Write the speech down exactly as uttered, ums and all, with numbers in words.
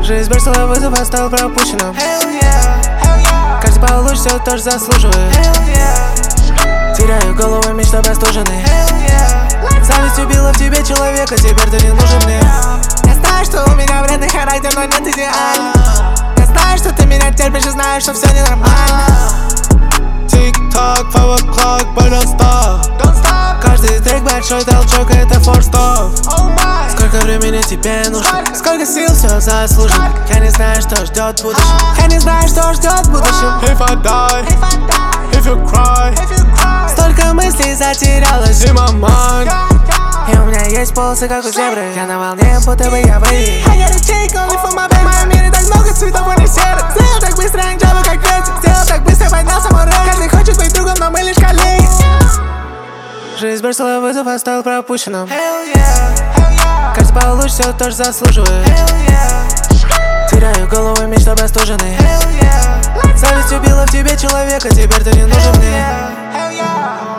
Жизнь бросила вызов, а стал пропущенным. Hell yeah, hell yeah. Каждый получит все, тоже заслуживает. Hell yeah, теряю голову, мечта простуженный. hell yeah. Зависть убила в тебе человека, теперь ты не нужен мне. Я знаю, что у меня вредный характер, но нет идеально. Я знаю, что ты меня терпишь и знаешь, что все ненормально. Тик-так, five o'clock, пожалуйста. Don't stop, Каждый трек большой толчок, это форс-стоп. oh my. Сколько времени тебе нужно? Сколько? Сколько сил, все заслужено. Сколько? Я не знаю, что ждет в будущем. А. Я не знаю, что ждет в будущем. If I die, If I die, if you cry. if you cry, Столько мыслей затерялось in my mind. yeah, yeah. И у меня есть полосы, как у зебры. Я на волне, будто бы я в рее. I got a check only for my baby. В моем мире так много цветов, а не серых. Сделал так быстро, анджавы как ветер. Сделал так быстро, поднялся мой рейс. Каждый хочет быть другом, но мы лишь коллеги. Жизнь бросила вызов, а стал пропущенным. Hell yeah, hell yeah, Каждый получит все, тоже заслуживает. hell yeah, теряю голову, мечта простуженный. hell yeah. Зависть убила в тебе человека, теперь ты не нужен мне. Hell yeah.